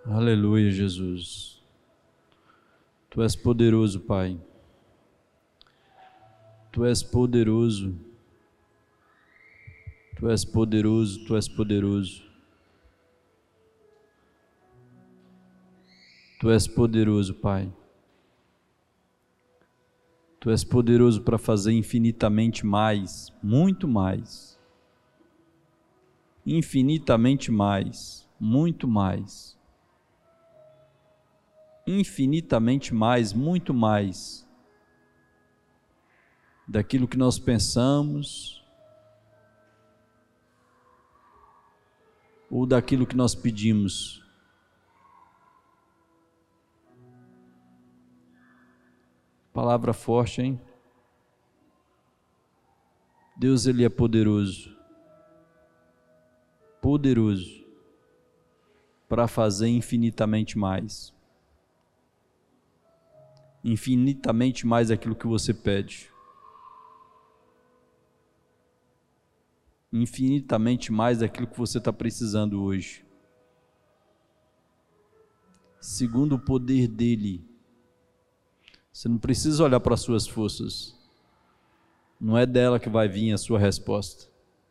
Aleluia, Jesus. Tu és poderoso, Pai. Tu és poderoso. Tu és poderoso, Tu és poderoso. Tu és poderoso, Pai. Tu és poderoso para fazer infinitamente mais, muito mais. Infinitamente mais, muito mais. Infinitamente mais, muito mais daquilo que nós pensamos ou daquilo que nós pedimos. Palavra forte, hein? Deus, Ele é poderoso. Poderoso para fazer infinitamente mais. Infinitamente mais daquilo que você pede. Infinitamente mais daquilo que você está precisando hoje. Segundo o poder dEle. Você não precisa olhar para as suas forças. Não é dela que vai vir a sua resposta.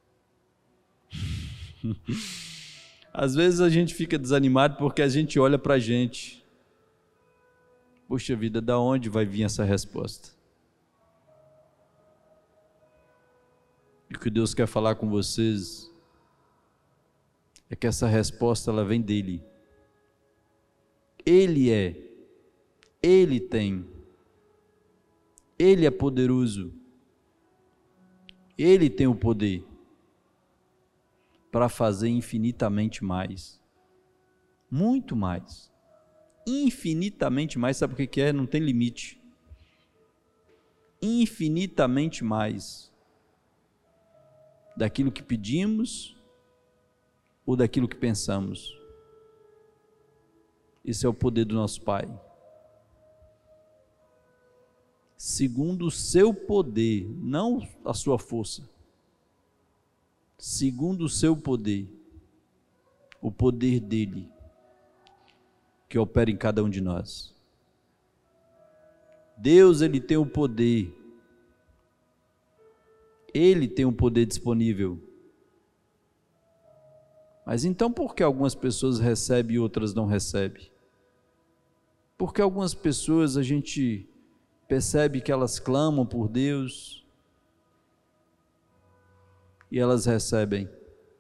Às vezes a gente fica desanimado porque a gente olha para a gente. Poxa vida, da onde vai vir essa resposta? E o que Deus quer falar com vocês é que essa resposta ela vem dEle. Ele é, Ele tem, Ele é poderoso, Ele tem o poder para fazer infinitamente mais, muito mais, infinitamente mais. Sabe o que é? Não tem limite. Infinitamente mais daquilo que pedimos ou daquilo que pensamos. Esse é o poder do nosso Pai. Segundo o seu poder, não a sua força. Segundo o seu poder, o poder dEle, que opera em cada um de nós. Deus, Ele tem o poder. Ele tem o poder disponível. Mas então por que algumas pessoas recebem e outras não recebem? Porque algumas pessoas a gente percebe que elas clamam por Deus e elas recebem.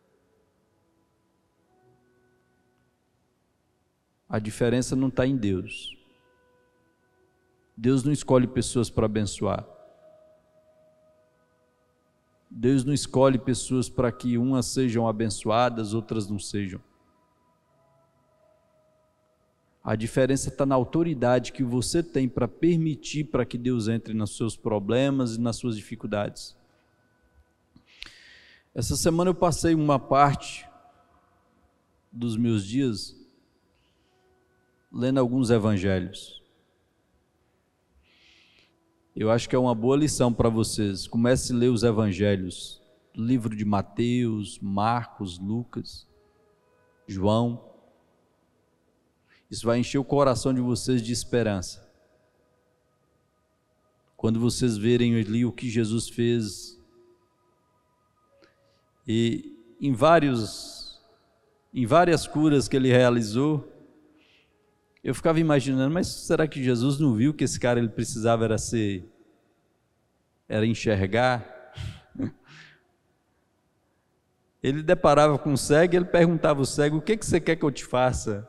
A diferença não está em Deus. Deus não escolhe pessoas para abençoar. Deus não escolhe pessoas para que umas sejam abençoadas, outras não sejam. A diferença está na autoridade que você tem para permitir para que Deus entre nos seus problemas e nas suas dificuldades. Essa semana eu passei uma parte dos meus dias lendo alguns evangelhos. Eu acho que é uma boa lição para vocês. Comece a ler os evangelhos, o livro de Mateus, Marcos, Lucas, João. Isso vai encher o coração de vocês de esperança. Quando vocês verem ali o que Jesus fez, e em várias curas que Ele realizou, eu ficava imaginando, mas será que Jesus não viu que esse cara ele precisava era enxergar? Ele deparava com o cego e ele perguntava ao cego, o que você quer que eu te faça?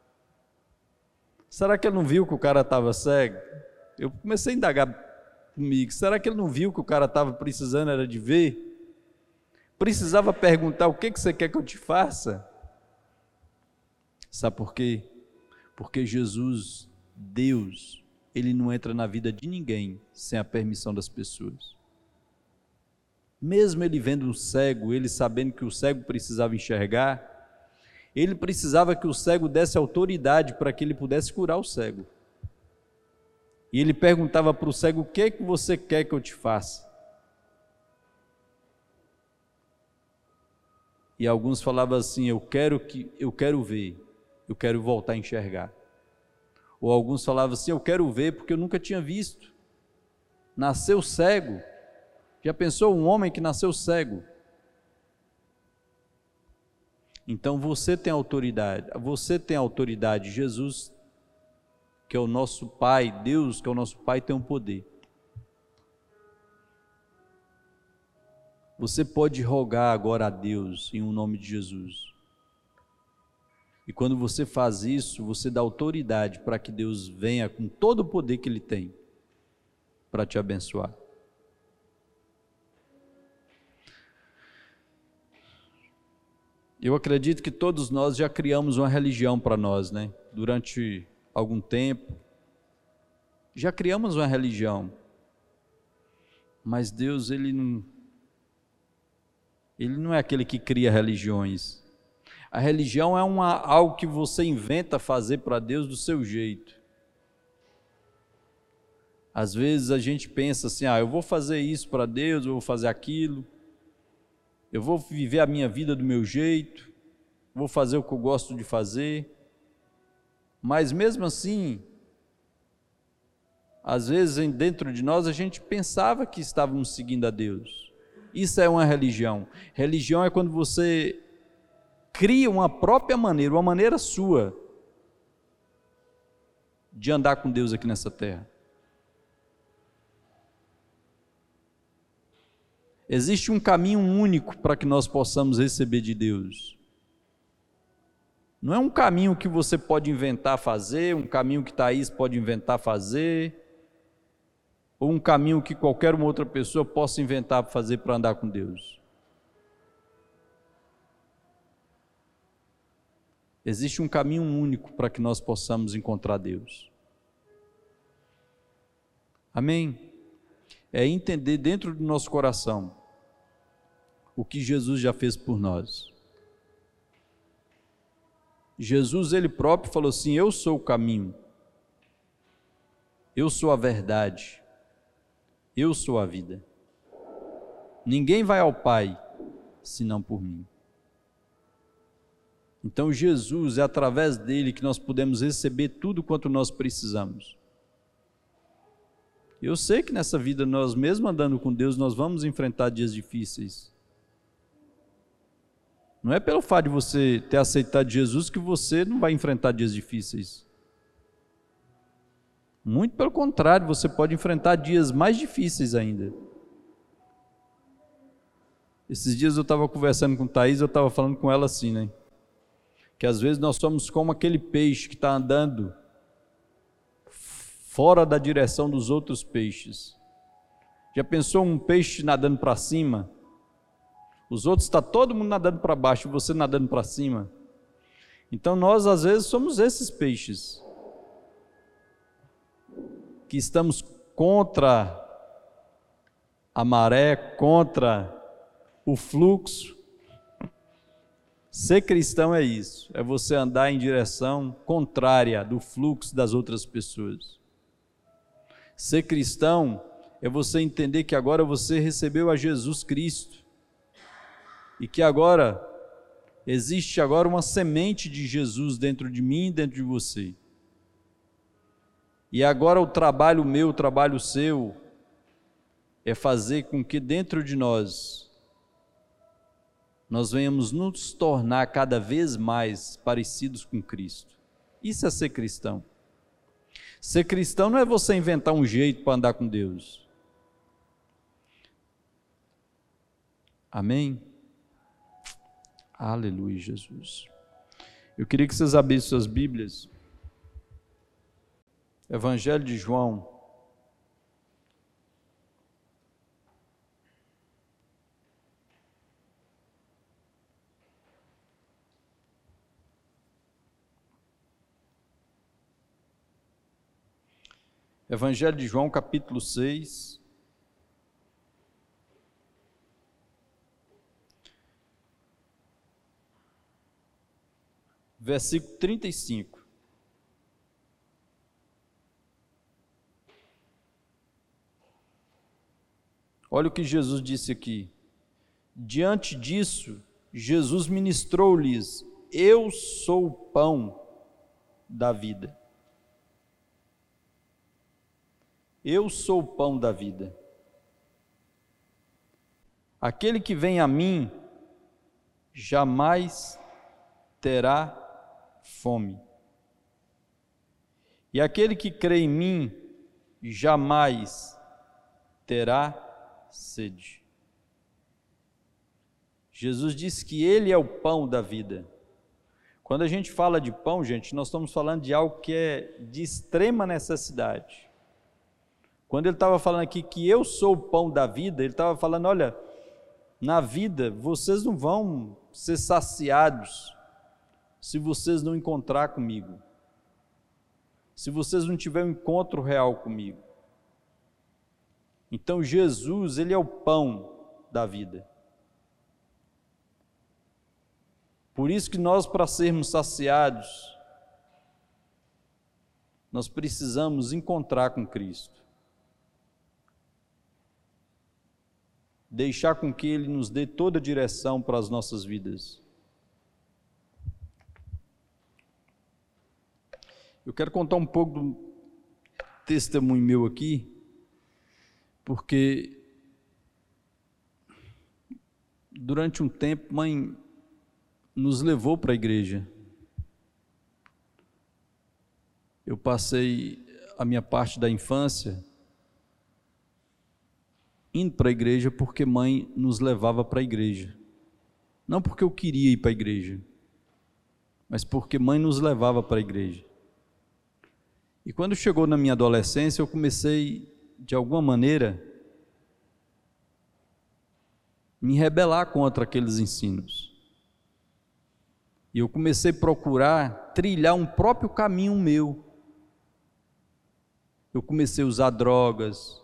Será que ele não viu que o cara estava cego? Eu comecei a indagar comigo, será que ele não viu que o cara estava precisando era de ver? Precisava perguntar, o que você quer que eu te faça? Sabe por quê? Porque Jesus, Deus, Ele não entra na vida de ninguém sem a permissão das pessoas. Mesmo Ele vendo um cego, Ele sabendo que o cego precisava enxergar, Ele precisava que o cego desse autoridade para que Ele pudesse curar o cego. E Ele perguntava para o cego, o que é que você quer que eu te faça? E alguns falavam assim, eu quero ver. eu quero voltar a enxergar. Ou alguns falavam assim, eu quero ver porque eu nunca tinha visto. Nasceu cego. Já pensou um homem que nasceu cego? Então você tem autoridade, Jesus, que é o nosso Pai, Deus, que é o nosso Pai, tem um poder. Você pode rogar agora a Deus em nome de Jesus. E quando você faz isso, você dá autoridade para que Deus venha com todo o poder que Ele tem para te abençoar. Eu acredito que todos nós já criamos uma religião para nós, né? Durante algum tempo, já criamos uma religião. Mas Deus, Ele não é aquele que cria religiões. A religião é algo que você inventa fazer para Deus do seu jeito. Às vezes a gente pensa assim, eu vou fazer isso para Deus, eu vou fazer aquilo, eu vou viver a minha vida do meu jeito, vou fazer o que eu gosto de fazer. Mas mesmo assim, às vezes dentro de nós a gente pensava que estávamos seguindo a Deus. Isso é uma religião. Religião é quando você cria uma própria maneira, uma maneira sua de andar com Deus aqui nessa terra. Existe um caminho único para que nós possamos receber de Deus. Não é um caminho que você pode inventar fazer, um caminho que Thaís pode inventar fazer, ou um caminho que qualquer uma outra pessoa possa inventar fazer para andar com Deus. Existe um caminho único para que nós possamos encontrar Deus. Amém? É entender dentro do nosso coração o que Jesus já fez por nós. Jesus, Ele próprio falou assim, eu sou o caminho, eu sou a verdade, eu sou a vida. Ninguém vai ao Pai, senão por mim. Então Jesus, é através dele que nós podemos receber tudo quanto nós precisamos. Eu sei que nessa vida, nós mesmo andando com Deus, nós vamos enfrentar dias difíceis. Não é pelo fato de você ter aceitado Jesus que você não vai enfrentar dias difíceis. Muito pelo contrário, você pode enfrentar dias mais difíceis ainda. Esses dias eu estava conversando com Thaís, eu estava falando com ela assim, né? Que às vezes nós somos como aquele peixe que está andando fora da direção dos outros peixes. Já pensou um peixe nadando para cima? Os outros, está todo mundo nadando para baixo, você nadando para cima. Então nós às vezes somos esses peixes que estamos contra a maré, contra o fluxo. Ser cristão é isso, é você andar em direção contrária do fluxo das outras pessoas. Ser cristão é você entender que agora você recebeu a Jesus Cristo e que agora existe agora uma semente de Jesus dentro de mim e dentro de você. E agora o trabalho meu, o trabalho seu, é fazer com que dentro de nós venhamos nos tornar cada vez mais parecidos com Cristo. Isso é ser cristão. Ser cristão não é você inventar um jeito para andar com Deus. Amém? Aleluia, Jesus. Eu queria que vocês abrissem suas Bíblias. Evangelho de João. Evangelho de João, capítulo 6. Versículo 35. Olha o que Jesus disse aqui. Diante disso, Jesus ministrou-lhes: Eu sou o pão da vida. Eu sou o pão da vida. Aquele que vem a mim jamais terá fome. E aquele que crê em mim jamais terá sede. Jesus disse que Ele é o pão da vida. Quando a gente fala de pão, gente, nós estamos falando de algo que é de extrema necessidade. Quando Ele estava falando aqui que eu sou o pão da vida, Ele estava falando, olha, na vida vocês não vão ser saciados se vocês não encontrar comigo, se vocês não tiverem um encontro real comigo. Então Jesus, Ele é o pão da vida. Por isso que nós, para sermos saciados, nós precisamos encontrar com Cristo. Deixar com que Ele nos dê toda a direção para as nossas vidas. Eu quero contar um pouco do testemunho meu aqui, porque durante um tempo, mãe nos levou para a igreja. Eu passei a minha parte da infância indo para a igreja porque mãe nos levava para a igreja. Não porque eu queria ir para a igreja, mas porque mãe nos levava para a igreja. E quando chegou na minha adolescência, eu comecei, de alguma maneira, me rebelar contra aqueles ensinos. E eu comecei a procurar trilhar um próprio caminho meu. Eu comecei a usar drogas,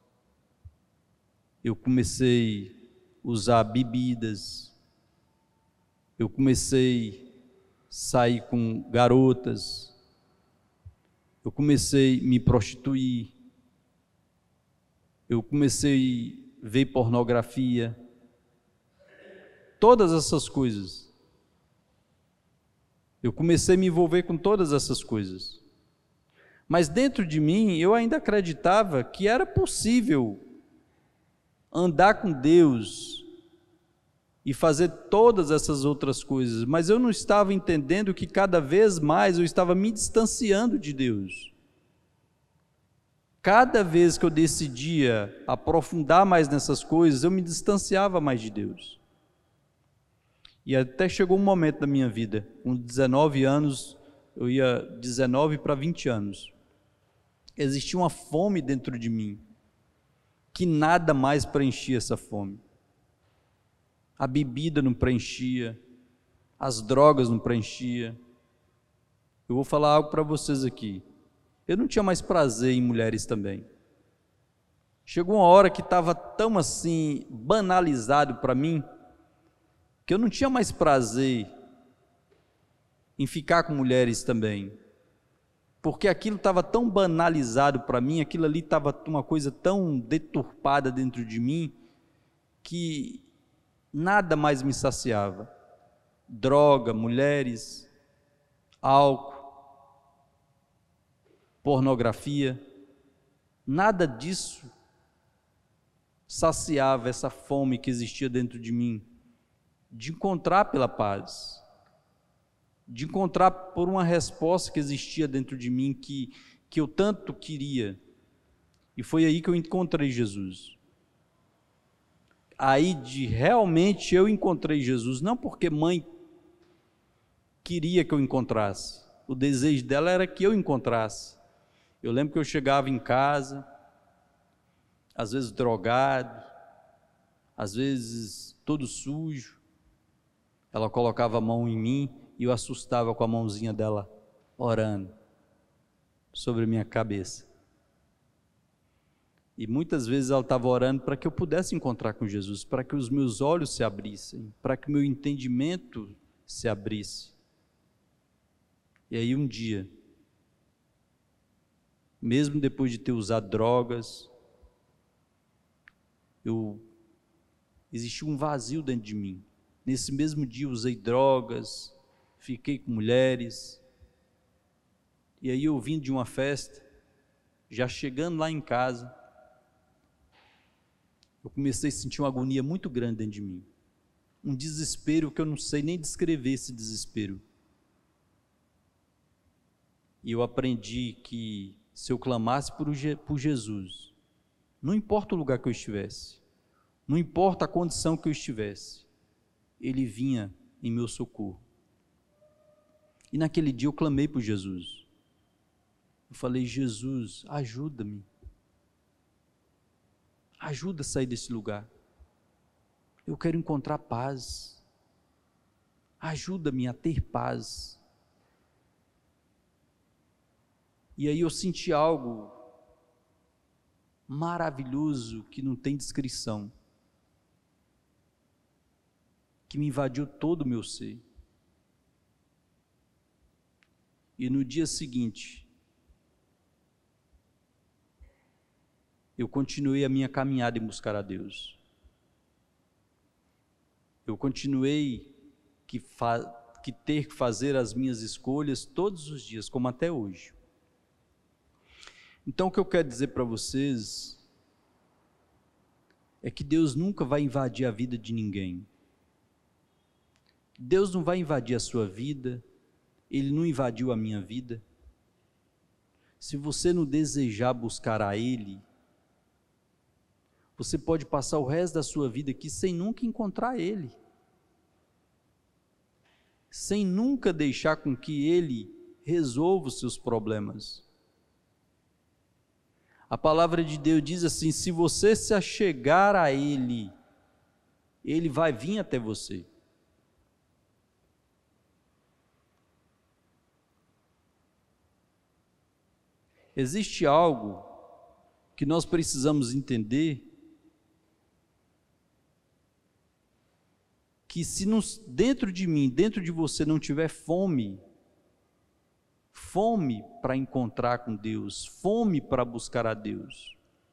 eu comecei a usar bebidas, eu comecei a sair com garotas, eu comecei a me prostituir, eu comecei a ver pornografia, todas essas coisas. Eu comecei a me envolver com todas essas coisas. Mas dentro de mim, eu ainda acreditava que era possível andar com Deus e fazer todas essas outras coisas, mas eu não estava entendendo que cada vez mais eu estava me distanciando de Deus. Cada vez que eu decidia aprofundar mais nessas coisas, eu me distanciava mais de Deus. E até chegou um momento da minha vida, com 19 anos, eu ia 19 para 20 anos, existia uma fome dentro de mim, que nada mais preenchia essa fome. A bebida não preenchia, as drogas não preenchia. Eu vou falar algo para vocês aqui. Eu não tinha mais prazer em mulheres também. Chegou uma hora que estava tão assim banalizado para mim, que eu não tinha mais prazer em ficar com mulheres também, porque aquilo estava tão banalizado para mim, aquilo ali estava uma coisa tão deturpada dentro de mim, que nada mais me saciava. Droga, mulheres, álcool, pornografia, nada disso saciava essa fome que existia dentro de mim, de encontrar pela paz, de encontrar por uma resposta que existia dentro de mim, que eu tanto queria. E foi aí que eu encontrei Jesus. Aí realmente eu encontrei Jesus, não porque mãe queria que eu encontrasse, o desejo dela era que eu encontrasse. Eu lembro que eu chegava em casa, às vezes drogado, às vezes todo sujo, ela colocava a mão em mim e eu assustava com a mãozinha dela, orando sobre a minha cabeça. E muitas vezes ela estava orando para que eu pudesse encontrar com Jesus, para que os meus olhos se abrissem, para que o meu entendimento se abrisse. E aí um dia, mesmo depois de ter usado drogas, existia um vazio dentro de mim. Nesse mesmo dia usei drogas, fiquei com mulheres, E aí eu vim de uma festa, já chegando lá em casa, eu comecei a sentir uma agonia muito grande dentro de mim. Um desespero que eu não sei nem descrever esse desespero. E eu aprendi que se eu clamasse por Jesus, não importa o lugar que eu estivesse, não importa a condição que eu estivesse, Ele vinha em meu socorro. E naquele dia eu clamei por Jesus. Eu falei: Jesus, ajuda-me. Ajuda a sair desse lugar. Eu quero encontrar paz. Ajuda-me a ter paz. E aí eu senti algo maravilhoso que não tem descrição, que me invadiu todo o meu ser. E no dia seguinte, eu continuei a minha caminhada em buscar a Deus. Eu continuei que ter que fazer as minhas escolhas todos os dias, como até hoje. Então o que eu quero dizer para vocês é que Deus nunca vai invadir a vida de ninguém. Deus não vai invadir a sua vida, Ele não invadiu a minha vida. Se você não desejar buscar a Ele, você pode passar o resto da sua vida aqui sem nunca encontrar Ele, sem nunca deixar com que Ele resolva os seus problemas. A palavra de Deus diz assim: se você se achegar a Ele, Ele vai vir até você. Existe algo que nós precisamos entender, que se dentro de mim, dentro de você não tiver fome para encontrar com Deus, fome para buscar a Deus,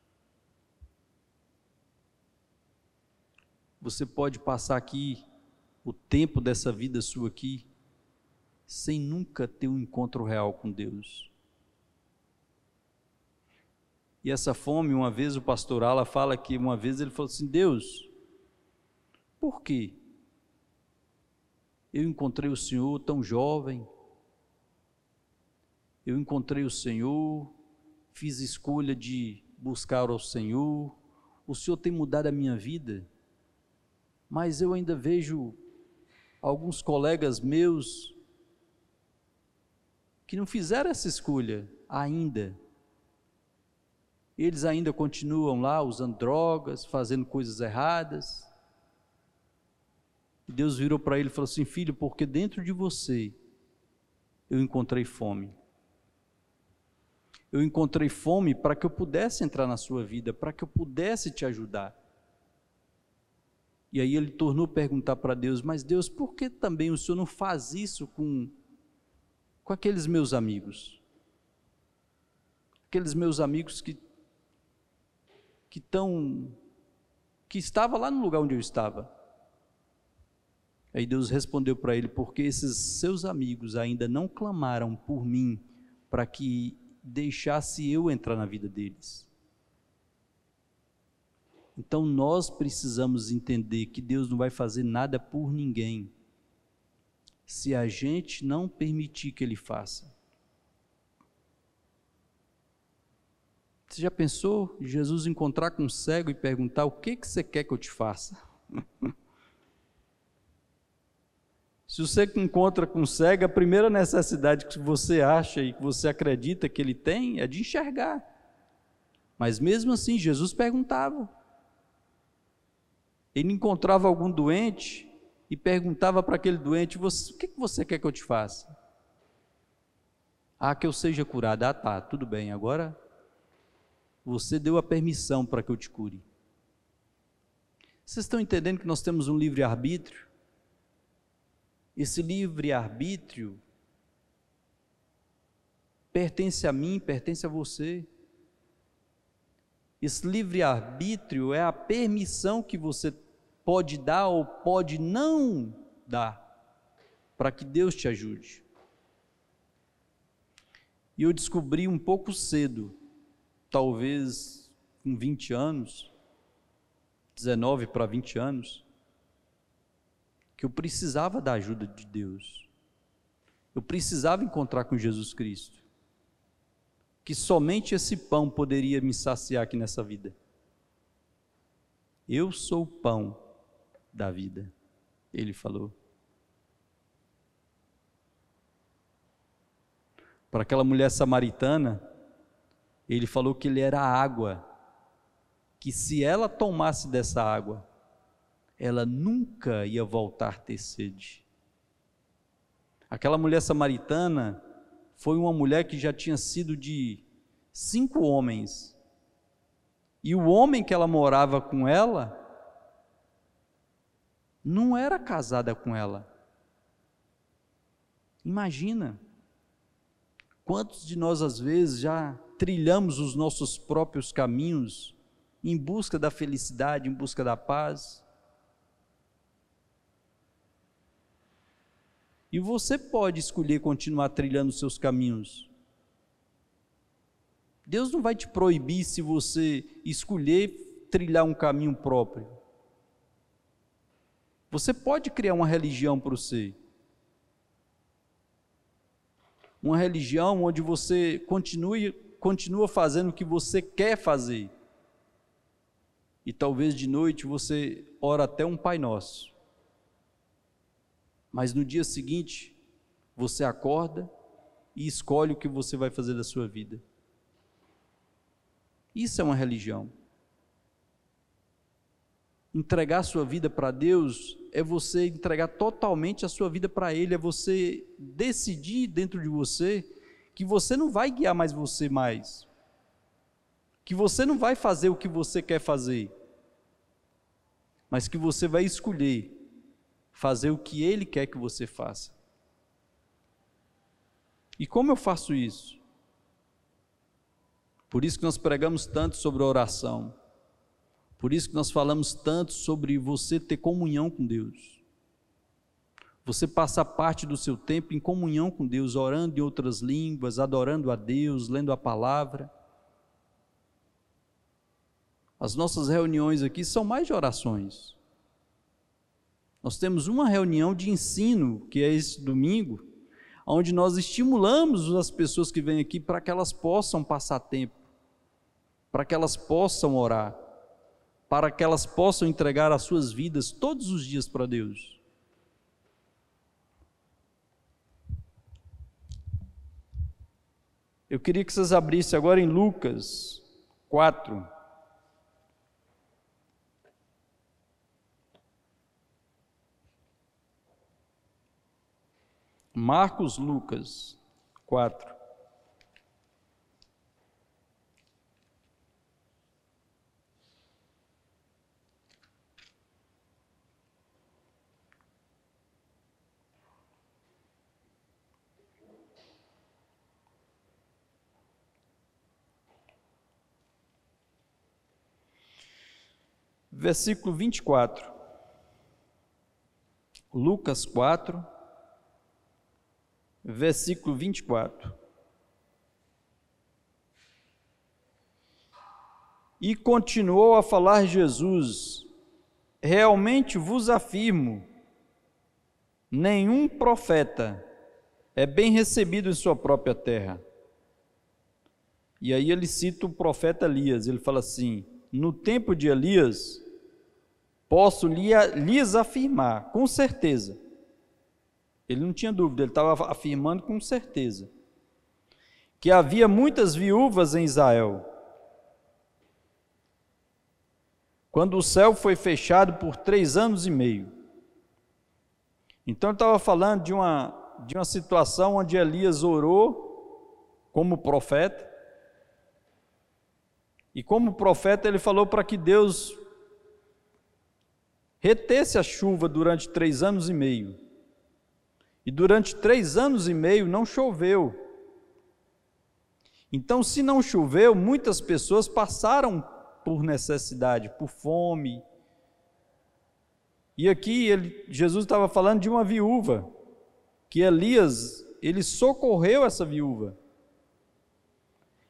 você pode passar aqui o tempo dessa vida sua aqui sem nunca ter um encontro real com Deus. E essa fome, uma vez o pastor Ala fala que uma vez ele falou assim: Deus, por quê? Eu encontrei o Senhor tão jovem, eu encontrei o Senhor, fiz escolha de buscar ao Senhor, o Senhor tem mudado a minha vida, mas eu ainda vejo alguns colegas meus que não fizeram essa escolha ainda. Eles ainda continuam lá usando drogas, fazendo coisas erradas. E Deus virou para ele e falou assim: filho, porque dentro de você eu encontrei fome. Eu encontrei fome para que eu pudesse entrar na sua vida, para que eu pudesse te ajudar. E aí ele tornou a perguntar para Deus: mas Deus, por que também o Senhor não faz isso com aqueles meus amigos? Aqueles meus amigos que estavam lá no lugar onde eu estava. Aí Deus respondeu para ele: porque esses seus amigos ainda não clamaram por mim para que deixasse eu entrar na vida deles. Então nós precisamos entender que Deus não vai fazer nada por ninguém se a gente não permitir que Ele faça. Você já pensou Jesus encontrar com um cego e perguntar: o que você quer que eu te faça? Se você encontra com um cego, a primeira necessidade que você acha e que você acredita que ele tem é de enxergar. Mas mesmo assim, Jesus perguntava. Ele encontrava algum doente e perguntava para aquele doente: o que você quer que eu te faça? Ah, que eu seja curado. Ah, tá, tudo bem, agora você deu a permissão para que eu te cure. Vocês estão entendendo que nós temos um livre-arbítrio? Esse livre-arbítrio pertence a mim, pertence a você. Esse livre-arbítrio é a permissão que você pode dar ou pode não dar para que Deus te ajude. E eu descobri um pouco cedo, talvez com 20 anos, 19 para 20 anos, que eu precisava da ajuda de Deus. Eu precisava encontrar com Jesus Cristo. Que somente esse pão poderia me saciar aqui nessa vida. Eu sou o pão da vida, ele falou. Para aquela mulher samaritana, ele falou que ele era a água, que se ela tomasse dessa água, ela nunca ia voltar a ter sede. Aquela mulher samaritana foi uma mulher que já tinha sido de 5 homens, e o homem que ela morava com ela, não era casada com ela. Imagina, quantos de nós às vezes já trilhamos os nossos próprios caminhos, em busca da felicidade, em busca da paz. E você pode escolher continuar trilhando os seus caminhos. Deus não vai te proibir se você escolher trilhar um caminho próprio. Você pode criar uma religião para você. Uma religião onde você continua fazendo o que você quer fazer. E talvez de noite você ora até um Pai Nosso. Mas no dia seguinte, você acorda e escolhe o que você vai fazer da sua vida. Isso é uma religião. Entregar a sua vida para Deus é você entregar totalmente a sua vida para Ele, é você decidir dentro de você que você não vai guiar mais você mais, que você não vai fazer o que você quer fazer, mas que você vai escolher fazer o que Ele quer que você faça. E como eu faço isso? Por isso que nós pregamos tanto sobre a oração. Por isso que nós falamos tanto sobre você ter comunhão com Deus. Você passar parte do seu tempo em comunhão com Deus, orando em outras línguas, adorando a Deus, lendo a palavra. As nossas reuniões aqui são mais de orações. Nós temos uma reunião de ensino, que é esse domingo, onde nós estimulamos as pessoas que vêm aqui para que elas possam passar tempo, para que elas possam orar, para que elas possam entregar as suas vidas todos os dias para Deus. Eu queria que vocês abrissem agora em Lucas 4. Marcos, Lucas 4. Versículo 24. Lucas 4, versículo 24. E continuou a falar Jesus: realmente vos afirmo, nenhum profeta é bem recebido em sua própria terra. E aí ele cita o profeta Elias, ele fala assim: no tempo de Elias, posso lhes afirmar, com certeza. Ele não tinha dúvida, ele estava afirmando com certeza, que havia muitas viúvas em Israel, quando o céu foi fechado por 3 anos e meio. Então ele estava falando de uma situação onde Elias orou como profeta, e como profeta ele falou para que Deus retesse a chuva durante 3 anos e meio. E durante 3 anos e meio não choveu. Então, se não choveu, muitas pessoas passaram por necessidade, por fome. E aqui Jesus estava falando de uma viúva, que Elias, ele socorreu essa viúva.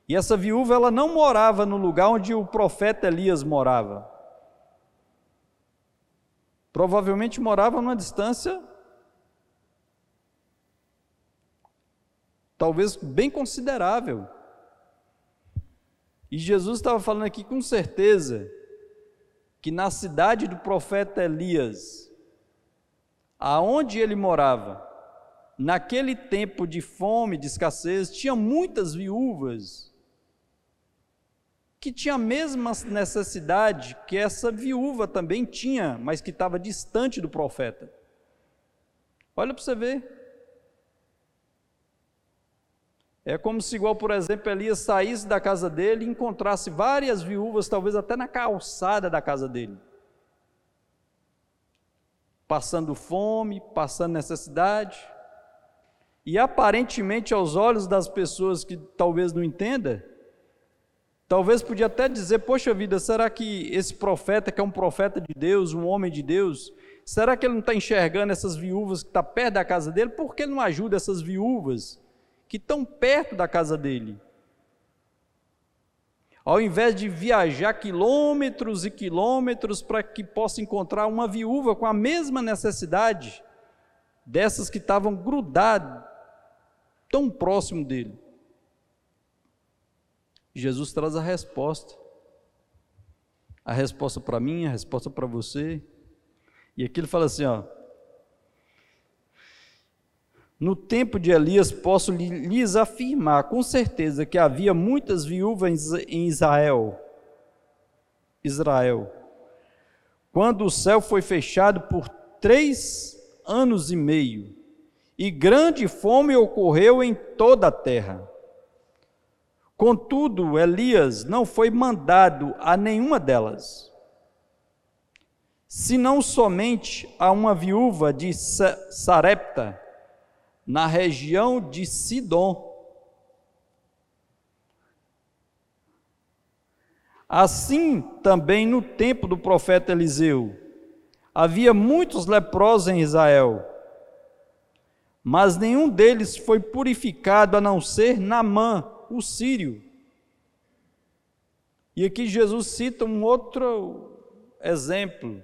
E essa viúva, ela não morava no lugar onde o profeta Elias morava. Provavelmente morava numa distância, talvez bem considerável. E Jesus estava falando aqui com certeza que na cidade do profeta Elias, aonde ele morava, naquele tempo de fome, de escassez, tinha muitas viúvas que tinham a mesma necessidade que essa viúva também tinha, mas que estava distante do profeta. Olha para você ver. É como se, igual, por exemplo, Elias saísse da casa dele e encontrasse várias viúvas, talvez até na calçada da casa dele, passando fome, passando necessidade, e aparentemente aos olhos das pessoas que talvez não entendam, talvez podia até dizer: poxa vida, será que esse profeta, que é um profeta de Deus, um homem de Deus, será que ele não está enxergando essas viúvas que estão perto da casa dele? Por que ele não ajuda essas viúvas que estão perto da casa dele? Ao invés de viajar quilômetros e quilômetros para que possa encontrar uma viúva com a mesma necessidade dessas que estavam grudadas tão próximo dele. Jesus traz a resposta para mim, a resposta para você. E aqui ele fala assim, no tempo de Elias posso lhes afirmar com certeza que havia muitas viúvas em Israel, quando o céu foi fechado por 3 anos e meio, e grande fome ocorreu em toda a terra. Contudo, Elias não foi mandado a nenhuma delas, senão somente a uma viúva de Sarepta, na região de Sidom. Assim também no tempo do profeta Eliseu, havia muitos leprosos em Israel, mas nenhum deles foi purificado a não ser Naamã, o sírio. E aqui Jesus cita um outro exemplo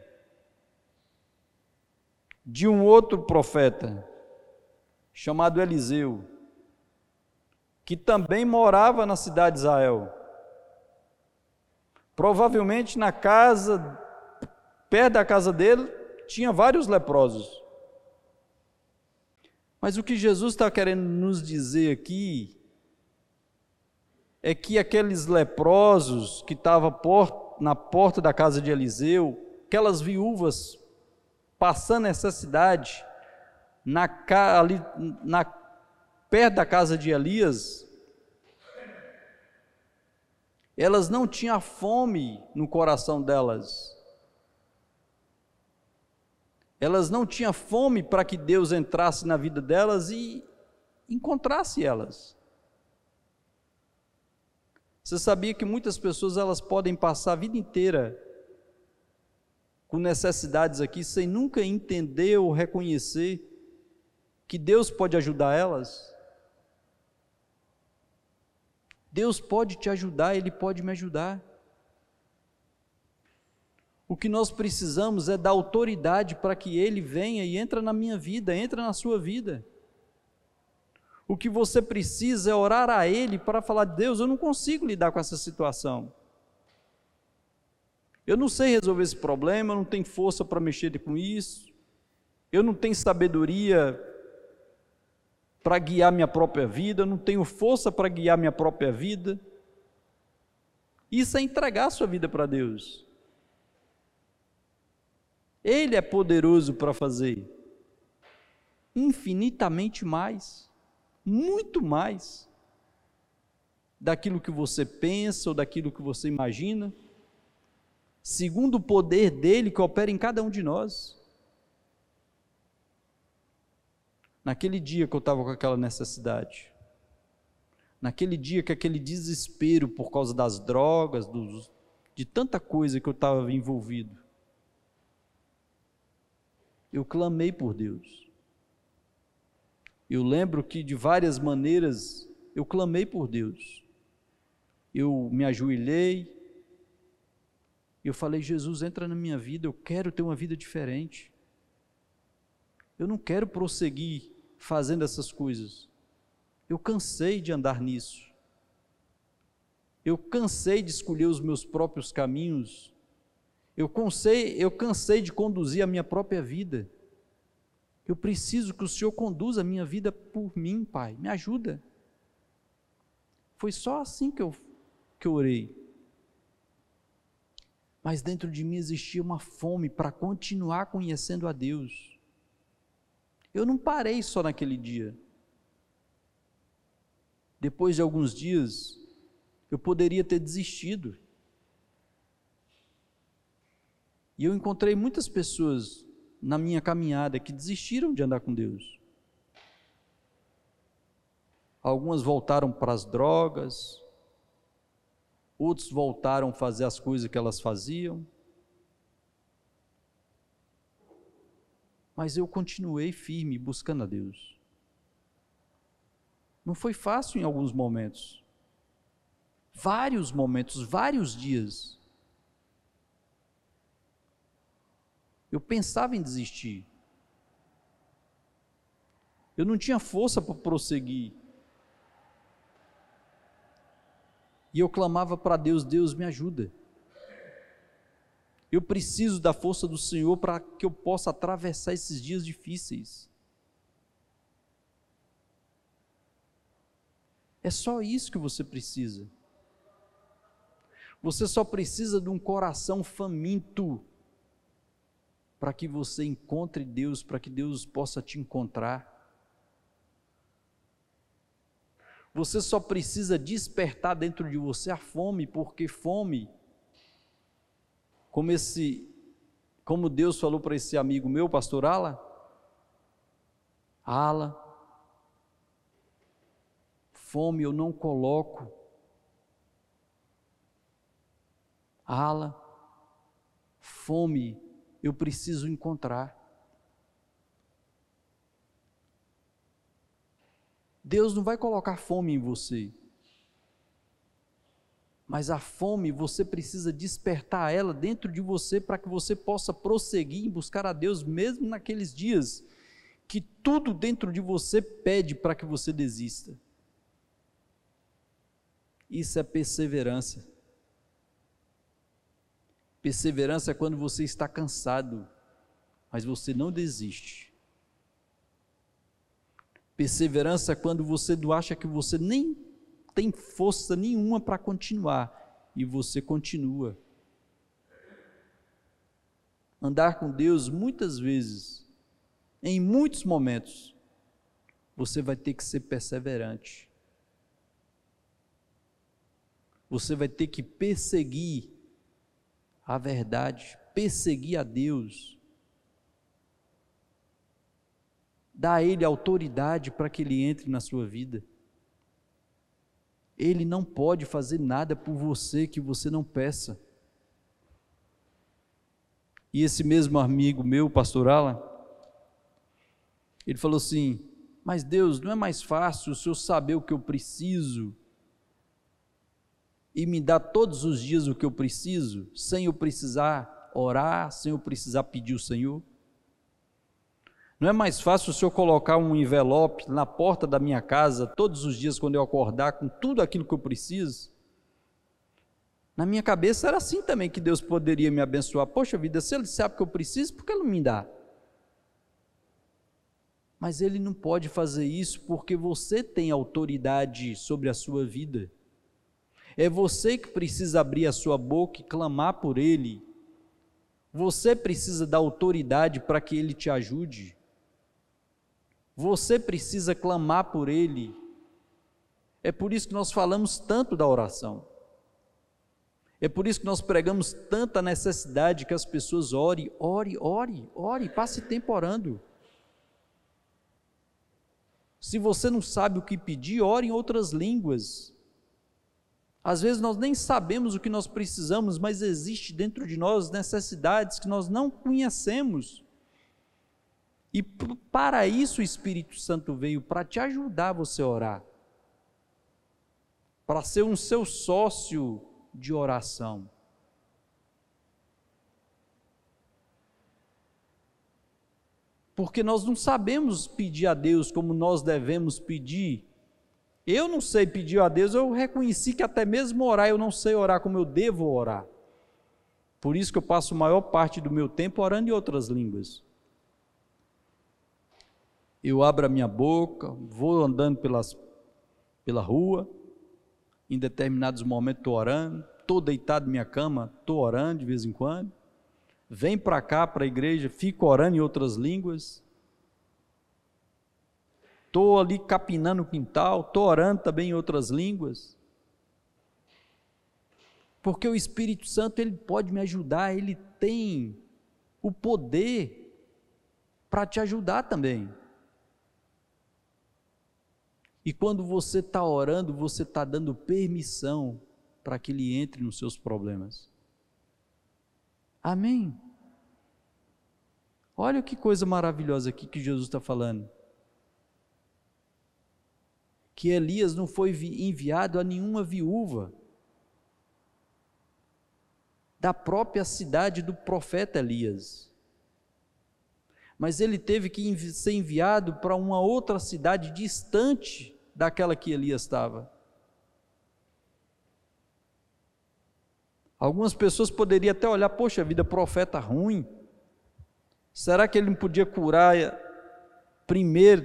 de um outro profeta, chamado Eliseu, que também morava na cidade de Israel. Provavelmente na casa, perto da casa dele, tinha vários leprosos. Mas o que Jesus está querendo nos dizer aqui é que aqueles leprosos que estavam na porta da casa de Eliseu, aquelas viúvas passando necessidade, perto da casa de Elias, elas não tinham fome no coração delas. Elas não tinham fome para que Deus entrasse na vida delas e encontrasse elas. Você sabia que muitas pessoas elas podem passar a vida inteira com necessidades aqui sem nunca entender ou reconhecer que Deus pode ajudar elas? Deus pode te ajudar, Ele pode me ajudar. O que nós precisamos é dar autoridade para que Ele venha e entre na minha vida, entre na sua vida. O que você precisa é orar a Ele para falar: Deus, eu não consigo lidar com essa situação. Eu não sei resolver esse problema, eu não tenho força para mexer com isso, eu não tenho sabedoria para guiar minha própria vida, eu não tenho força para guiar minha própria vida. Isso é entregar a sua vida para Deus. Ele é poderoso para fazer infinitamente mais, muito mais, daquilo que você pensa ou daquilo que você imagina, segundo o poder dele que opera em cada um de nós. Naquele dia que eu estava com aquela necessidade, naquele dia que aquele desespero por causa das drogas, de tanta coisa que eu estava envolvido, eu clamei por Deus. Eu lembro que de várias maneiras eu clamei por Deus. eu me ajoelhei, eu falei: Jesus, entra na minha vida, eu quero ter uma vida diferente. Eu não quero prosseguir fazendo essas coisas. Eu cansei de andar nisso. Eu cansei de escolher os meus próprios caminhos. Eu cansei de conduzir a minha própria vida. Eu preciso que o Senhor conduza a minha vida por mim, Pai. Me ajuda. Foi só assim que eu orei. Mas dentro de mim existia uma fome para continuar conhecendo a Deus. Eu não parei só naquele dia. Depois de alguns dias, eu poderia ter desistido. E eu encontrei muitas pessoas na minha caminhada que desistiram de andar com Deus. Algumas voltaram para as drogas, outros voltaram a fazer as coisas que elas faziam. Mas eu continuei firme buscando a Deus. Não foi fácil em alguns momentos. Vários momentos, vários dias. Eu pensava em desistir. Eu não tinha força para prosseguir. E eu clamava para Deus: Deus, me ajuda. Eu preciso da força do Senhor para que eu possa atravessar esses dias difíceis. É só isso que você precisa. Você só precisa de um coração faminto para que você encontre Deus, para que Deus possa te encontrar. Você só precisa despertar dentro de você a fome, porque fome, como Deus falou para esse amigo meu, pastor Ala, fome eu não coloco. Fome eu preciso encontrar. Deus não vai colocar fome em você, mas a fome você precisa despertar ela dentro de você para que você possa prosseguir em buscar a Deus, mesmo naqueles dias que tudo dentro de você pede para que você desista. Isso é perseverança. Perseverança é quando você está cansado, mas você não desiste. Perseverança é quando você acha que você nem tem força nenhuma para continuar, e você continua. Andar com Deus, muitas vezes, em muitos momentos, você vai ter que ser perseverante. Você vai ter que perseguir a verdade, perseguir a Deus, dar a Ele autoridade para que Ele entre na sua vida. Ele não pode fazer nada por você que você não peça. E esse mesmo amigo meu, pastor Alan, ele falou assim: mas Deus, não é mais fácil o Senhor saber o que eu preciso e me dar todos os dias o que eu preciso, sem eu precisar orar, sem eu precisar pedir o Senhor? Não é mais fácil o Senhor colocar um envelope na porta da minha casa todos os dias quando eu acordar com tudo aquilo que eu preciso? Na minha cabeça era assim também que Deus poderia me abençoar. Poxa vida, se Ele sabe que eu preciso, por que Ele não me dá? Mas Ele não pode fazer isso porque você tem autoridade sobre a sua vida. É você que precisa abrir a sua boca e clamar por Ele. Você precisa dar autoridade para que Ele te ajude. Você precisa clamar por Ele. É por isso que nós falamos tanto da oração. É por isso que nós pregamos tanta necessidade que as pessoas ore, passe tempo orando. Se você não sabe o que pedir, ore em outras línguas. Às vezes nós nem sabemos o que nós precisamos, mas existe dentro de nós necessidades que nós não conhecemos. E para isso o Espírito Santo veio, para te ajudar você a orar, para ser um seu sócio de oração. Porque nós não sabemos pedir a Deus como nós devemos pedir. Eu não sei pedir a Deus, eu reconheci que até mesmo orar, eu não sei orar como eu devo orar. Por isso que eu passo a maior parte do meu tempo orando em outras línguas. Eu abro a minha boca, vou andando pela rua, em determinados momentos estou orando, estou deitado na minha cama, estou orando de vez em quando. Vem para cá, para a igreja, fico orando em outras línguas. Estou ali capinando o quintal, estou orando também em outras línguas. Porque o Espírito Santo, ele pode me ajudar, ele tem o poder para te ajudar também. E quando você está orando, você está dando permissão para que ele entre nos seus problemas. Amém? Olha que coisa maravilhosa aqui que Jesus está falando. Que Elias não foi enviado a nenhuma viúva da própria cidade do profeta Elias. Mas ele teve que ser enviado para uma outra cidade distante daquela que Elias estava. Algumas pessoas poderiam até olhar, poxa vida, profeta ruim. Será que ele não podia curar primeiro?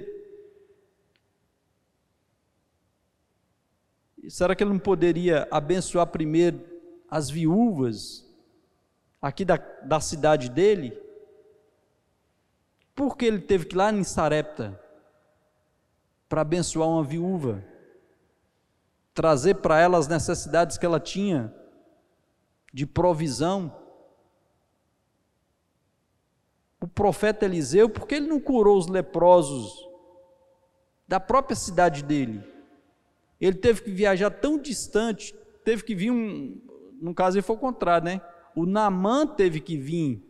Será que ele não poderia abençoar primeiro as viúvas aqui da cidade dele? Por que ele teve que ir lá em Sarepta para abençoar uma viúva? Trazer para ela as necessidades que ela tinha de provisão. O profeta Eliseu, por que ele não curou os leprosos da própria cidade dele? Ele teve que viajar tão distante, teve que vir no caso ele foi o contrário, né? O Naamã teve que vir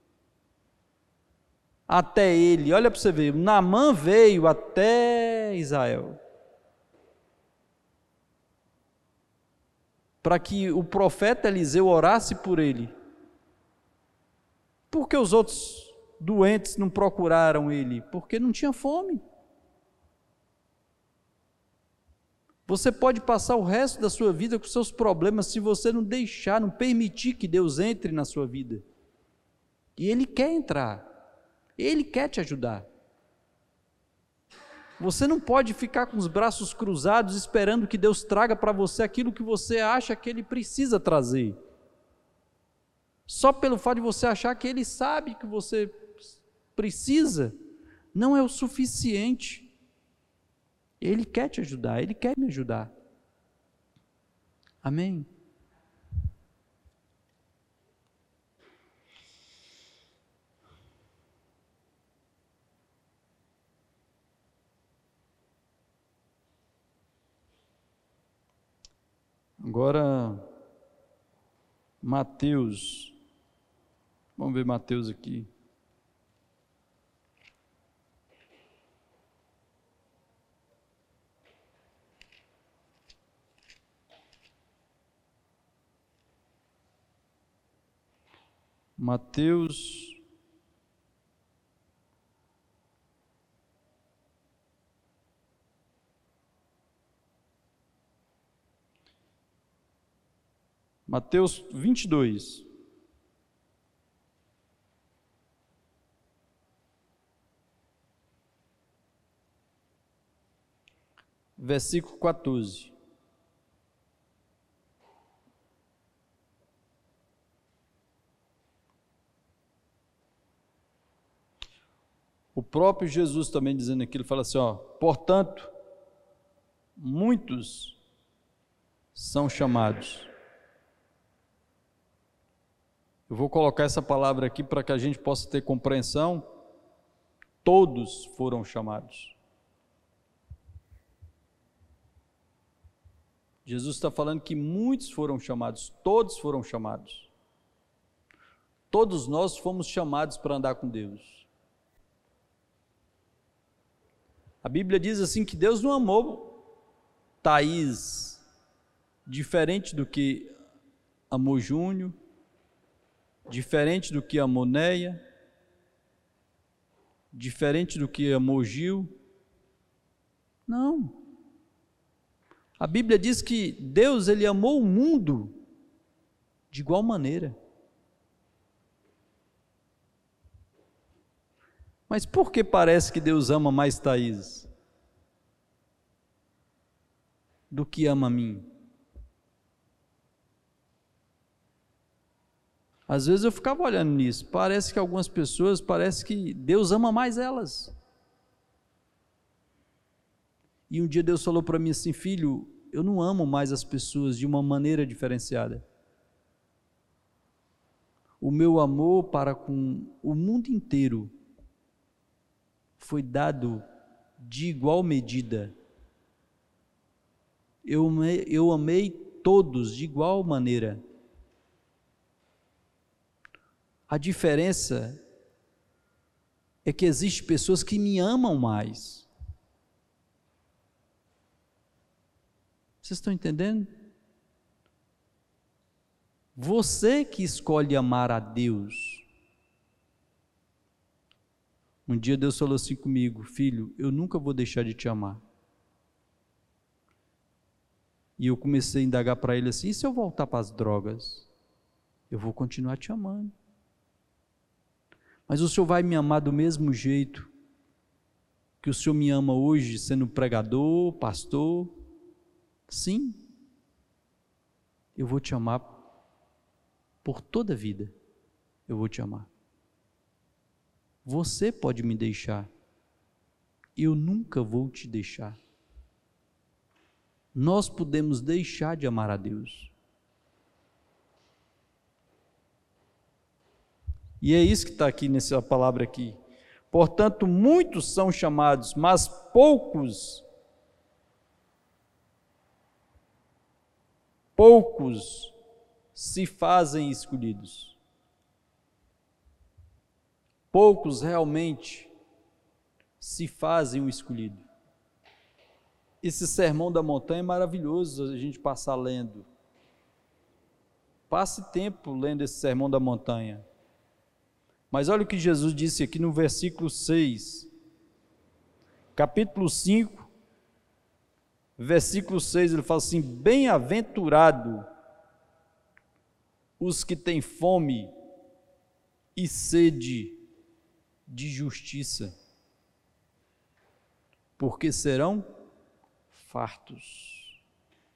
até ele. Olha para você ver, o Naamã veio até Israel para que o profeta Eliseu orasse por ele. Por que os outros doentes não procuraram ele? Porque não tinha fome. Você pode passar o resto da sua vida com seus problemas se você não deixar, não permitir que Deus entre na sua vida. E Ele quer entrar. Ele quer te ajudar. Você não pode ficar com os braços cruzados esperando que Deus traga para você aquilo que você acha que Ele precisa trazer. Só pelo fato de você achar que Ele sabe que você precisa, não é o suficiente. Ele quer te ajudar, Ele quer me ajudar. Amém? Agora, Mateus, vamos ver Mateus aqui. Mateus 22. Versículo 14. O próprio Jesus também dizendo aquilo, fala assim, portanto, muitos são chamados. Eu vou colocar essa palavra aqui para que a gente possa ter compreensão. Todos foram chamados. Jesus está falando que muitos foram chamados, todos foram chamados. Todos nós fomos chamados para andar com Deus. A Bíblia diz assim que Deus não amou Thaís diferente do que amou Júnior, diferente do que amou Neia, diferente do que amou Gil. Não. A Bíblia diz que Deus, ele amou o mundo de igual maneira. Mas por que parece que Deus ama mais Thaís do que ama a mim? Às vezes eu ficava olhando nisso, parece que algumas pessoas, parece que Deus ama mais elas. E um dia Deus falou para mim assim: filho, eu não amo mais as pessoas de uma maneira diferenciada. O meu amor para com o mundo inteiro foi dado de igual medida. Eu amei todos de igual maneira. A diferença é que existem pessoas que me amam mais. Vocês estão entendendo? Você que escolhe amar a Deus. Um dia Deus falou assim comigo: filho, eu nunca vou deixar de te amar. E eu comecei a indagar para ele assim: e se eu voltar para as drogas? Eu vou continuar te amando. Mas o Senhor vai me amar do mesmo jeito que o Senhor me ama hoje, sendo pregador, pastor? Sim. Eu vou te amar por toda a vida. Eu vou te amar. Você pode me deixar, eu nunca vou te deixar. Nós podemos deixar de amar a Deus. E é isso que está aqui nessa palavra aqui. Portanto, muitos são chamados, mas poucos se fazem escolhidos. Poucos realmente se fazem o escolhido. Esse sermão da montanha é maravilhoso a gente passar lendo. Passe tempo lendo esse sermão da montanha. Mas olha o que Jesus disse aqui no versículo 6, capítulo 5, versículo 6, ele fala assim: bem-aventurado os que têm fome e sede de justiça, porque serão fartos.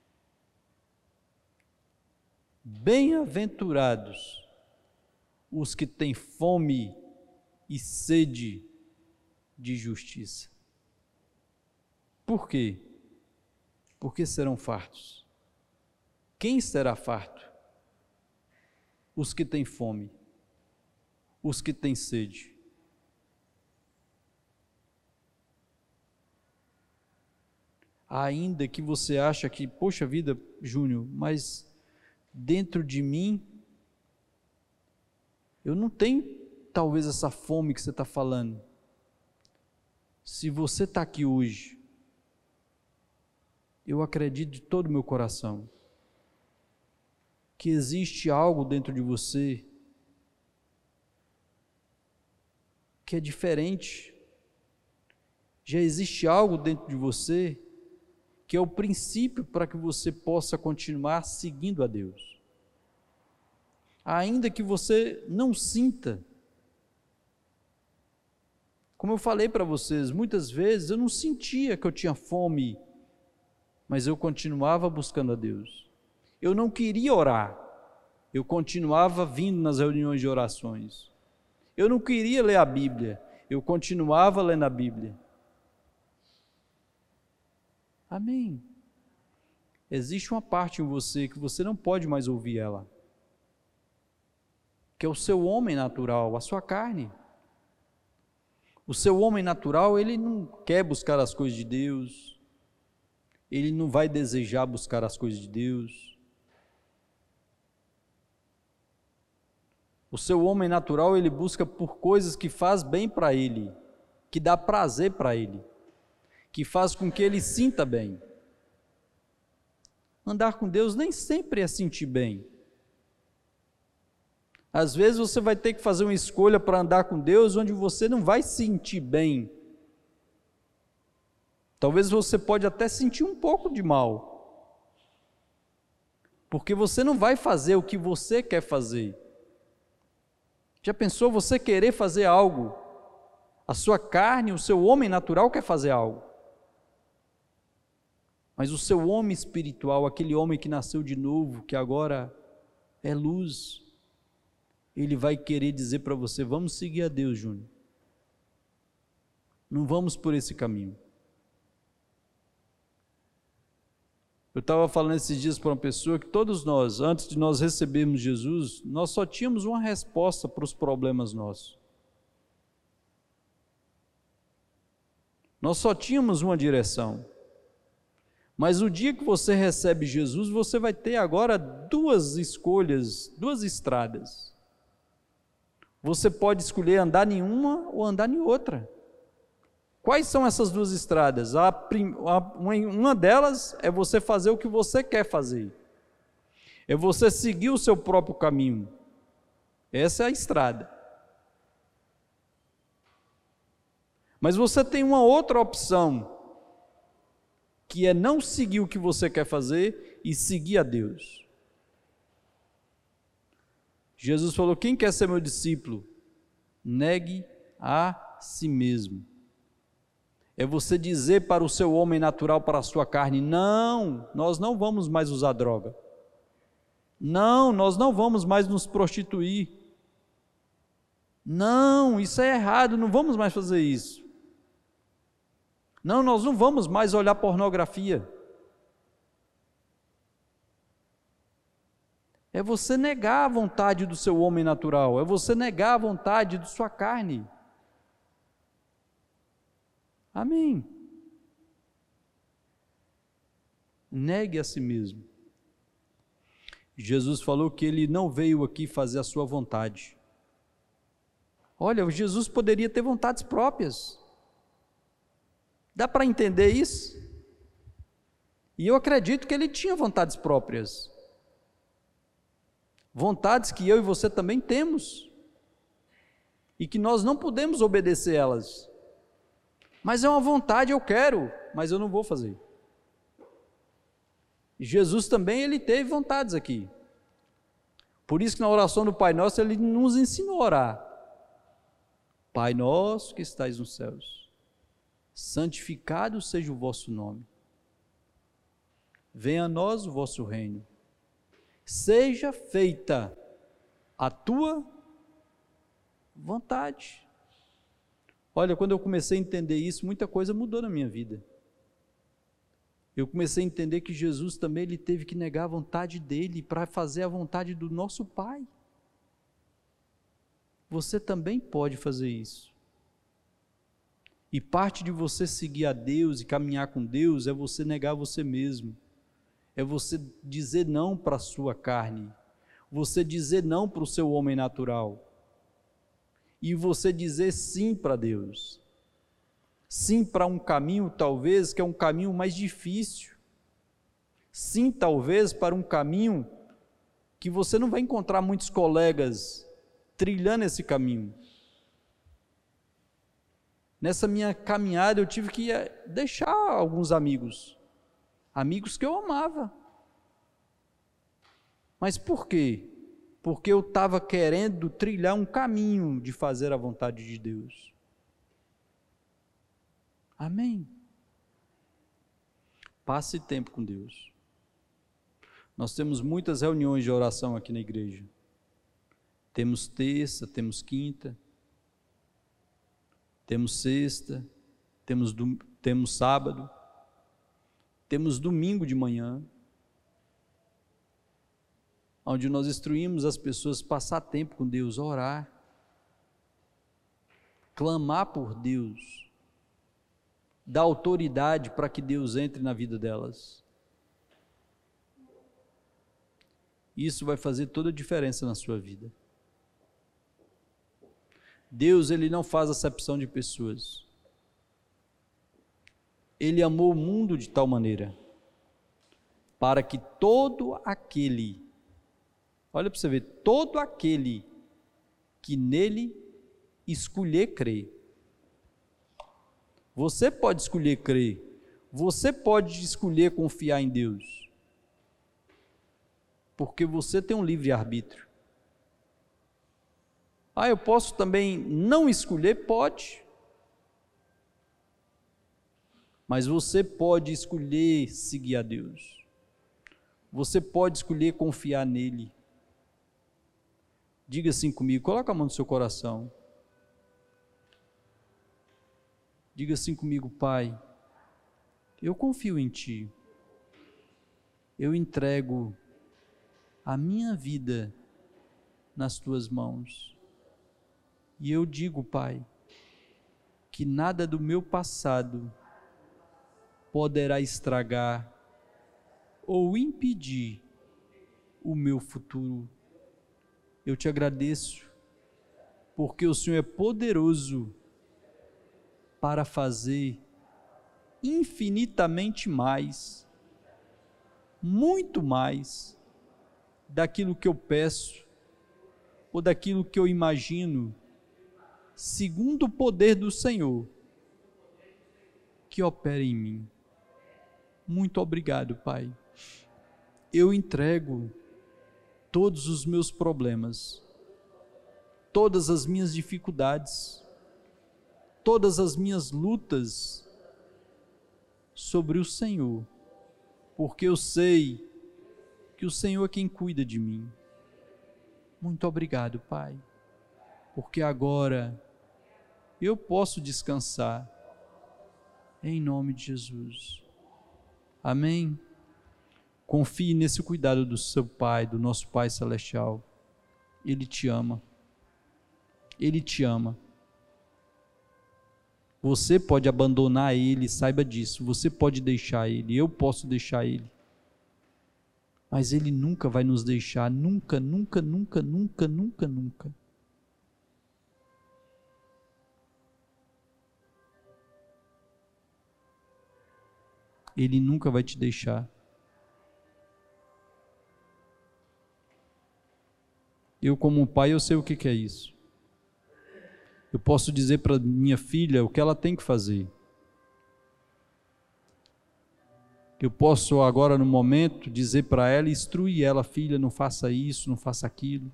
Bem-aventurados os que têm fome e sede de justiça. Por quê? Porque serão fartos. Quem será farto? Os que têm fome, os que têm sede. Ainda que você acha que, poxa vida, Júnior, mas dentro de mim, eu não tenho talvez essa fome que você está falando. Se você está aqui hoje, eu acredito de todo o meu coração que existe algo dentro de você que é diferente. Já existe algo dentro de você que é o princípio para que você possa continuar seguindo a Deus. Ainda que você não sinta. Como eu falei para vocês, muitas vezes eu não sentia que eu tinha fome, mas eu continuava buscando a Deus. Eu não queria orar, eu continuava vindo nas reuniões de orações. Eu não queria ler a Bíblia, eu continuava lendo a Bíblia. Amém. Existe uma parte em você que você não pode mais ouvir ela, que é o seu homem natural, a sua carne. O seu homem natural, ele não quer buscar as coisas de Deus, ele não vai desejar buscar as coisas de Deus. O seu homem natural, ele busca por coisas que faz bem para ele, que dá prazer para ele, que faz com que ele sinta bem. Andar com Deus nem sempre é sentir bem. Às vezes você vai ter que fazer uma escolha para andar com Deus onde você não vai sentir bem. Talvez você pode até sentir um pouco de mal, porque você não vai fazer o que você quer fazer. Já pensou você querer fazer algo? A sua carne, o seu homem natural quer fazer algo. Mas o seu homem espiritual, aquele homem que nasceu de novo, que agora é luz, ele vai querer dizer para você: vamos seguir a Deus, Júnior. Não vamos por esse caminho. Eu estava falando esses dias para uma pessoa que todos nós, antes de nós recebermos Jesus, nós só tínhamos uma resposta para os problemas nossos. Nós só tínhamos uma direção. Mas o dia que você recebe Jesus, você vai ter agora duas escolhas, duas estradas. Você pode escolher andar em uma ou andar em outra. Quais são essas duas estradas? Uma delas é você fazer o que você quer fazer. É você seguir o seu próprio caminho. Essa é a estrada. Mas você tem uma outra opção, que é não seguir o que você quer fazer e seguir a Deus. Jesus falou: quem quer ser meu discípulo? Negue a si mesmo. É você dizer para o seu homem natural, para a sua carne: não, nós não vamos mais usar droga. Não, nós não vamos mais nos prostituir. Não, isso é errado, não vamos mais fazer isso. Não, nós não vamos mais olhar pornografia. É você negar a vontade do seu homem natural, é você negar a vontade de sua carne. Amém. Negue a si mesmo. Jesus falou que ele não veio aqui fazer a sua vontade. Olha, Jesus poderia ter vontades próprias. Dá para entender isso? E eu acredito que ele tinha vontades próprias. Vontades que eu e você também temos. E que nós não podemos obedecer elas. Mas é uma vontade, eu quero, mas eu não vou fazer. Jesus também, ele teve vontades aqui. Por isso que na oração do Pai Nosso, ele nos ensinou a orar. Pai nosso que estais nos céus, santificado seja o vosso nome. Venha a nós o vosso reino. Seja feita a tua vontade. Olha, quando eu comecei a entender isso, muita coisa mudou na minha vida. Eu comecei a entender que Jesus também ele teve que negar a vontade dele para fazer a vontade do nosso Pai. Você também pode fazer isso. E parte de você seguir a Deus e caminhar com Deus é você negar você mesmo. É você dizer não para a sua carne. Você dizer não para o seu homem natural. E você dizer sim para Deus. Sim para um caminho, talvez, que é um caminho mais difícil. Sim, talvez, para um caminho que você não vai encontrar muitos colegas trilhando esse caminho. Nessa minha caminhada eu tive que deixar alguns amigos que eu amava. Mas por quê? Porque eu estava querendo trilhar um caminho de fazer a vontade de Deus. Amém? Passe tempo com Deus. Nós temos muitas reuniões de oração aqui na igreja. Temos terça, temos quinta, temos sexta, temos sábado, temos domingo de manhã, onde nós instruímos as pessoas a passar tempo com Deus, orar, clamar por Deus, dar autoridade para que Deus entre na vida delas. Isso vai fazer toda a diferença na sua vida. Deus, ele não faz acepção de pessoas. Ele amou o mundo de tal maneira para que todo aquele, olha para você ver, todo aquele que nele escolher crer. Você pode escolher crer, você pode escolher confiar em Deus, porque você tem um livre-arbítrio. Eu posso também não escolher? Pode. Mas você pode escolher seguir a Deus. Você pode escolher confiar nele. Diga assim comigo, coloca a mão no seu coração. Diga assim comigo, Pai, eu confio em Ti. Eu entrego a minha vida nas Tuas mãos. E eu digo, Pai, que nada do meu passado poderá estragar ou impedir o meu futuro. Eu te agradeço, porque o Senhor é poderoso para fazer infinitamente mais, muito mais, daquilo que eu peço, ou daquilo que eu imagino, segundo o poder do Senhor, que opera em mim. Muito obrigado, Pai. Eu entrego todos os meus problemas, todas as minhas dificuldades, todas as minhas lutas sobre o Senhor, porque eu sei que o Senhor é quem cuida de mim. Muito obrigado, Pai, porque agora eu posso descansar, em nome de Jesus. Amém? Confie nesse cuidado do seu Pai, do nosso Pai Celestial. Ele te ama. Ele te ama. Você pode abandonar Ele, saiba disso. Você pode deixar Ele, eu posso deixar Ele. Mas Ele nunca vai nos deixar, nunca, nunca, nunca, nunca, nunca, nunca. Ele nunca vai te deixar. Eu, como pai, eu sei o que é isso. Eu posso dizer para minha filha o que ela tem que fazer. Eu posso agora, no momento, dizer para ela, instruir ela, filha, não faça isso, não faça aquilo.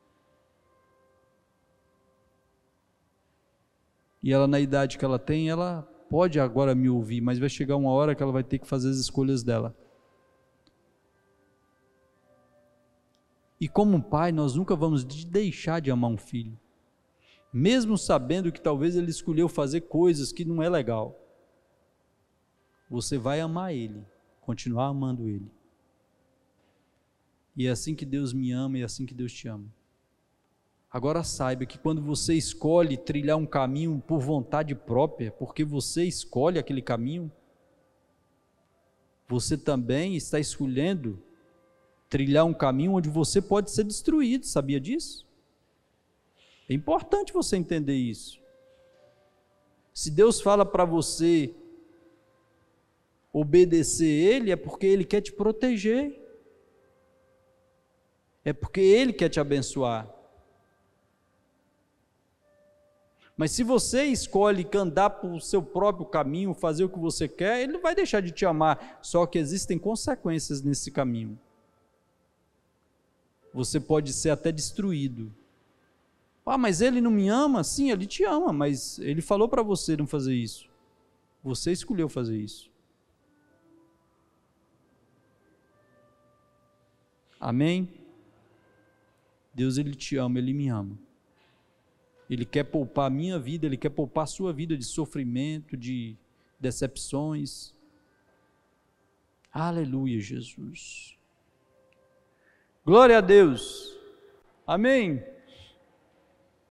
E ela, na idade que ela tem, ela pode agora me ouvir, mas vai chegar uma hora que ela vai ter que fazer as escolhas dela. E como pai, nós nunca vamos deixar de amar um filho, mesmo sabendo que talvez ele escolheu fazer coisas que não é legal. Você vai amar ele, continuar amando ele. E é assim que Deus me ama e é assim que Deus te ama. Agora saiba que quando você escolhe trilhar um caminho por vontade própria, porque você escolhe aquele caminho, você também está escolhendo trilhar um caminho onde você pode ser destruído, sabia disso? É importante você entender isso. Se Deus fala para você obedecer Ele, é porque Ele quer te proteger, é porque Ele quer te abençoar. Mas se você escolhe andar por seu próprio caminho, fazer o que você quer, Ele não vai deixar de te amar, só que existem consequências nesse caminho. Você pode ser até destruído. Mas Ele não me ama? Sim, Ele te ama, mas Ele falou para você não fazer isso. Você escolheu fazer isso. Amém? Deus, Ele te ama, Ele me ama. Ele quer poupar a minha vida, Ele quer poupar a sua vida de sofrimento, de decepções. Aleluia, Jesus. Glória a Deus. Amém.